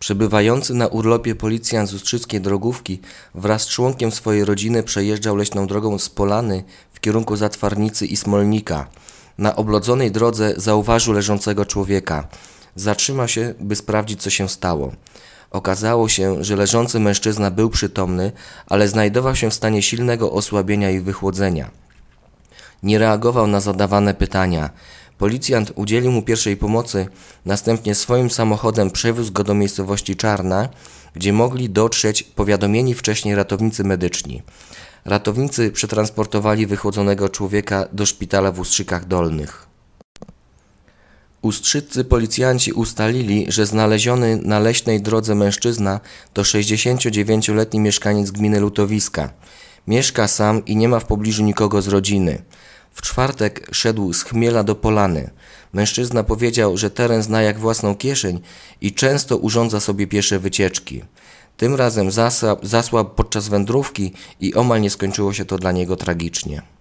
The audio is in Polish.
Przebywający na urlopie policjant z ustrzyckiej drogówki wraz z członkiem swojej rodziny przejeżdżał leśną drogą z Polany w kierunku Zatwarnicy i Smolnika. Na oblodzonej drodze zauważył leżącego człowieka. Zatrzymał się, by sprawdzić, co się stało. Okazało się, że leżący mężczyzna był przytomny, ale znajdował się w stanie silnego osłabienia i wychłodzenia. Nie reagował na zadawane pytania. Policjant udzielił mu pierwszej pomocy, następnie swoim samochodem przewiózł go do miejscowości Czarna, gdzie mogli dotrzeć powiadomieni wcześniej ratownicy medyczni. Ratownicy przetransportowali wychłodzonego człowieka do szpitala w Ustrzykach Dolnych. Ustrzyccy policjanci ustalili, że znaleziony na leśnej drodze mężczyzna to 69-letni mieszkaniec gminy Lutowiska. Mieszka sam i nie ma w pobliżu nikogo z rodziny. W czwartek szedł z Chmiela do Polany. Mężczyzna powiedział, że teren zna jak własną kieszeń i często urządza sobie piesze wycieczki. Tym razem zasłabł podczas wędrówki i omal nie skończyło się to dla niego tragicznie.